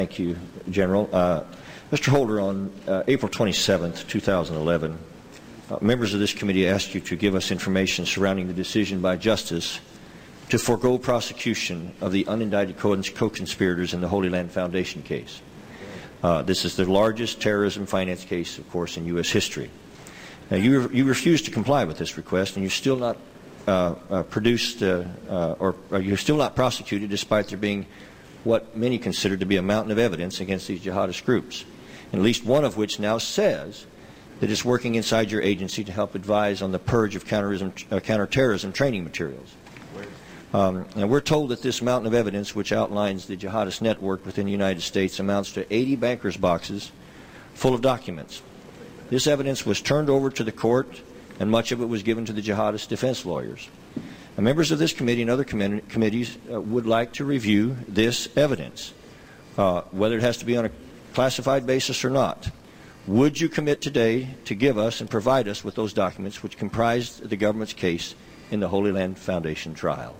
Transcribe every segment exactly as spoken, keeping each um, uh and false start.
Thank you, General. Uh, Mister Holder, on uh, April twenty-seventh, two thousand eleven, uh, members of this committee asked you to give us information surrounding the decision by Justice to forego prosecution of the unindicted co-conspirators in the Holy Land Foundation case. Uh, this is the largest terrorism finance case, of course, in U S history. Now, you, re you refused to comply with this request, and you've still not uh, uh, produced, uh, uh, or, or you're still not prosecuted, despite there being what many consider to be a mountain of evidence against these jihadist groups, and at least one of which now says that it's working inside your agency to help advise on the purge of counterterrorism, uh, counterterrorism training materials. Um, and we're told that this mountain of evidence, which outlines the jihadist network within the United States, amounts to eighty bankers' boxes full of documents. This evidence was turned over to the court, and much of it was given to the jihadist defense lawyers. And members of this committee and other com committees uh, would like to review this evidence, uh, whether it has to be on a classified basis or not. Would you commit today to give us and provide us with those documents which comprised the government's case in the Holy Land Foundation trial?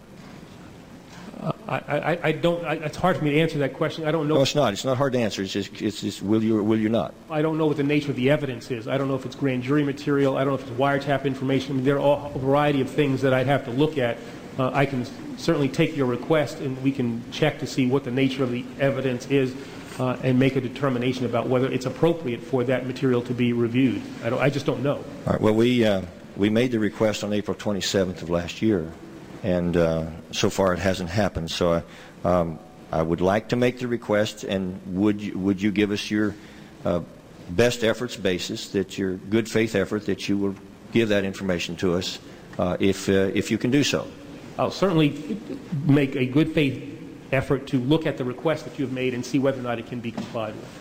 Uh, I, I, I don't. I, it's hard for me to answer that question. I don't know. No, it's not. It's not hard to answer. It's just, it's just will you or will you not? I don't know what the nature of the evidence is. I don't know if it's grand jury material. I don't know if it's wiretap information. I mean, there are all, a variety of things that I'd have to look at. Uh, I can certainly take your request, and we can check to see what the nature of the evidence is, uh, and make a determination about whether it's appropriate for that material to be reviewed. I, don't, I just don't know. All right. Well, we uh, we made the request on April twenty-seventh of last year. And uh, so far it hasn't happened. So uh, um, I would like to make the request, and would you, would you give us your uh, best efforts basis, that your good faith effort, that you will give that information to us uh, if, uh, if you can do so? I'll certainly make a good faith effort to look at the request that you have made and see whether or not it can be complied with.